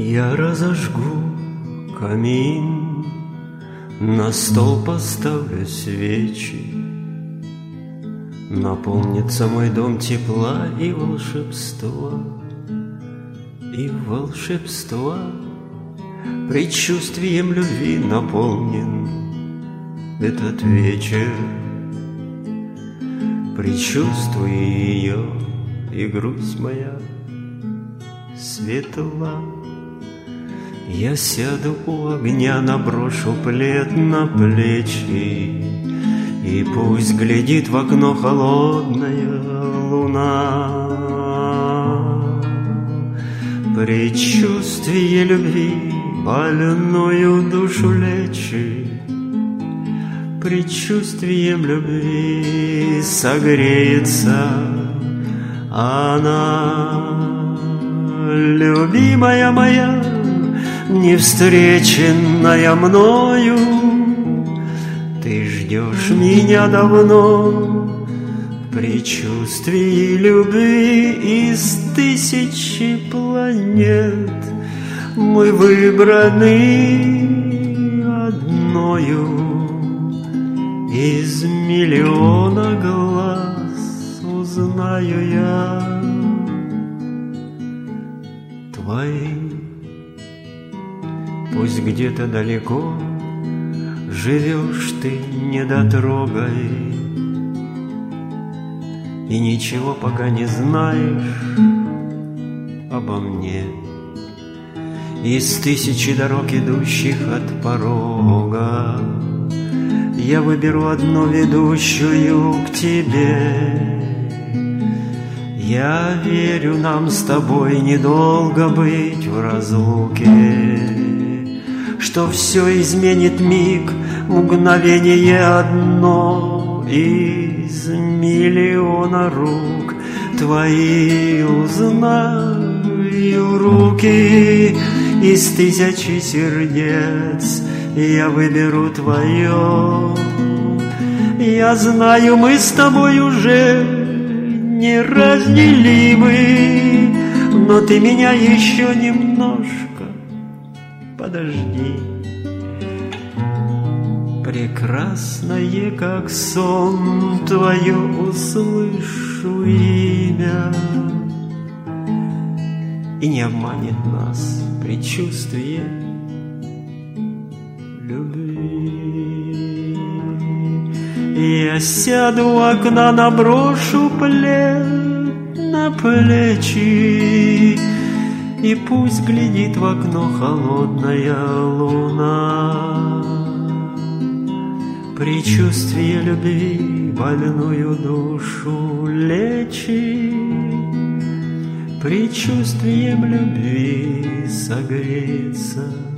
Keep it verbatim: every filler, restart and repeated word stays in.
Я разожгу камин, на стол поставлю свечи, наполнится мой дом тепла и волшебства, и волшебства. Предчувствием любви наполнен этот вечер. Предчувствуй ее, и грусть моя светла. Я сяду у огня, наброшу плед на плечи, и пусть глядит в окно холодная луна. Предчувствие любви больную душу лечит, предчувствием любви согреется она. Любимая моя, не встреченная мною, ты ждешь меня давно. В предчувствии любви из тысячи планет мы выбраны одною. Из миллиона глаз узнаю я твои. Пусть где-то далеко живешь ты недотрогой, и ничего пока не знаешь обо мне. Из тысячи дорог, идущих от порога, я выберу одну, ведущую к тебе. Я верю, нам с тобой недолго быть в разлуке, что все изменит миг, мгновение одно. Из миллиона рук твои узнаю руки, из тысячи сердец я выберу твое. Я знаю, мы с тобой уже неразделимы, но ты меня еще немножко подожди. Прекрасное, как сон, твое услышу имя, и не обманет нас предчувствие любви. Я сяду у окна, наброшу плед на плечи, и пусть глядит в окно холодная луна. Предчувствие любви больную душу лечит, предчувствием любви согреется